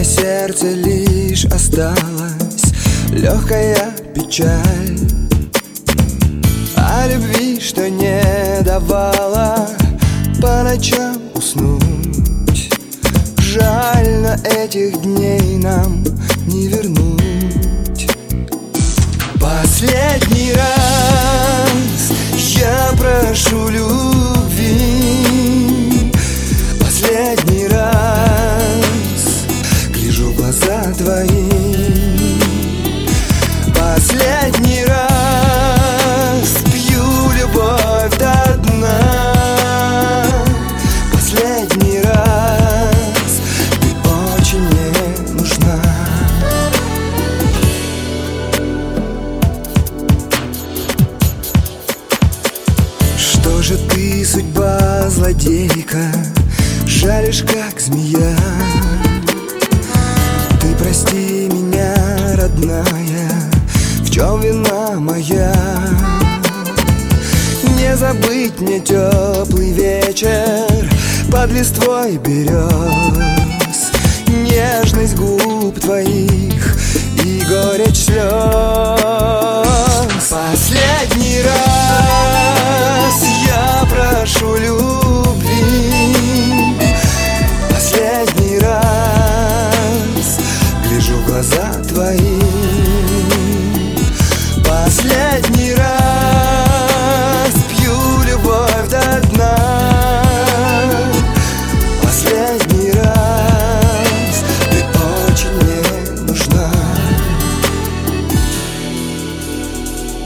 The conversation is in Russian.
На сердце лишь осталась легкая печаль о любви, что не давала по ночам уснуть. Жаль, но этих дней нам не вернуть. Последний раз я прошу любви. Последний раз гляжу в глаза твои. Последний раз пью любовь до дна. Последний раз ты очень мне нужна. Что же ты, судьба злодейка, жалишь, как змея? Ты прости меня, родная, в чем вина моя? Не забыть мне теплый вечер под листвой берез, нежность губ твоих и горечь слез.